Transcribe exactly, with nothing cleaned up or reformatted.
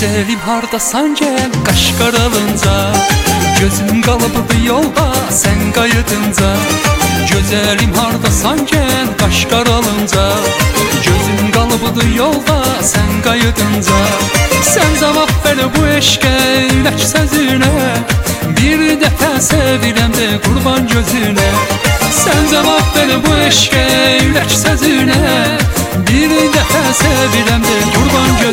Gözəlim hardasan gəl Qaşqaralınca, gözüm qalıbdı yolda sən qayıdınca. Gözəlim hardasan gəl Qaşqaralınca, gözüm qalıbdı yolda sən qayıdınca. Sən cavab ver bu eşqə ürək sözünə, bir dəfə sevirəm de qurban gözünə. Sən cavab ver bu eşqə ürək sözünə, bir dəfə sevirəm de qurban gözünə.